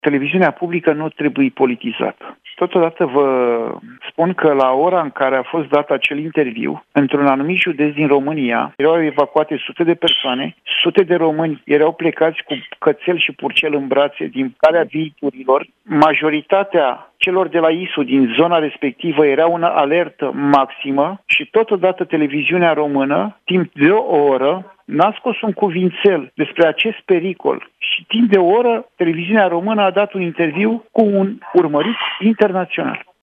televiziunea publică nu trebuie politizată. Totodată vă spun că la ora în care a fost dat acel interviu, într-un anumit județ din România, erau evacuate sute de persoane, sute de români erau plecați cu cățel și purcel în brațe din calea viiturilor. Majoritatea celor de la ISU din zona respectivă era una alertă maximă și totodată televiziunea română, timp de o oră, n-a scos un cuvințel despre acest pericol și timp de o oră televiziunea română a dat un interviu cu un urmărit internațional.